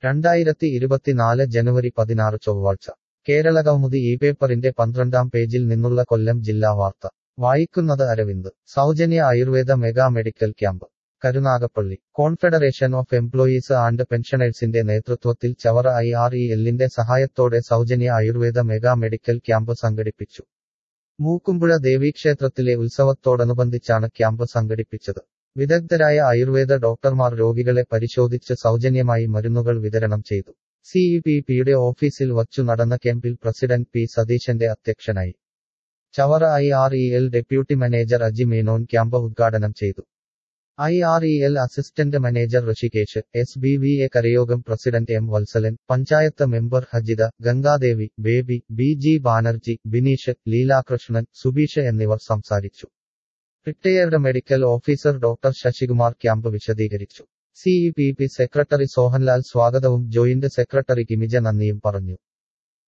2024 ജനുവരി 16 ചൊവ്വാഴ്ച കേരളകൗമുദി ഈ പേപ്പറിന്റെ 12-ാം പേജിൽ നിന്നുള്ള കൊല്ലം ജില്ലാ വാർത്ത വായിക്കുന്നത് അരവിന്ദ് സൗജന്യ Ayurveda mega medical camp Karunagappally confederation of employees and പെൻഷനേഴ്സിന്റെ നേതൃത്വത്തിൽ ചവറ IRELന്റെ സഹായത്തോടെ സൗജന്യ ആയുർവേദ മെഗാ മെഡിക്കൽ ക്യാമ്പ് സംഘടിപ്പിച്ചു. മൂക്കുമ്പുഴ ദേവീക്ഷേത്രത്തിലെ ഉത്സവത്തോടനുബന്ധിച്ചാണ് ക്യാമ്പ് സംഘടിപ്പിച്ചത്. വിദഗ്ധരായ ആയുർവേദ ഡോക്ടർമാർ രോഗികളെ പരിശോധിച്ച് സൗജന്യമായി മരുന്നുകൾ വിതരണം ചെയ്തു. CEPPയുടെ ഓഫീസിൽ വച്ചു നടന്ന ക്യാമ്പിൽ പ്രസിഡന്റ് P. സതീശന്റെ അധ്യക്ഷനായി. Chavara IREL deputy manager Aji Menon camp ഉദ്ഘാടനം ചെയ്തു. IREL assistant manager Rishikesh, SBVA കരയോഗം president M. Valsalan, panchayat member Hajitha, Gangadevi, Baby, BG Banerjee, Bineesh, Leelakrishnan, Subeesh എന്നിവർ സംസാരിച്ചു. Retired medical officer doctor Sasikumar camp വിശദീകരിച്ചു. CEPP സെക്രട്ടറി സോഹൻലാൽ സ്വാഗതവും ജോയിന്റ് സെക്രട്ടറി കിമിജ നന്ദിയും പറഞ്ഞു.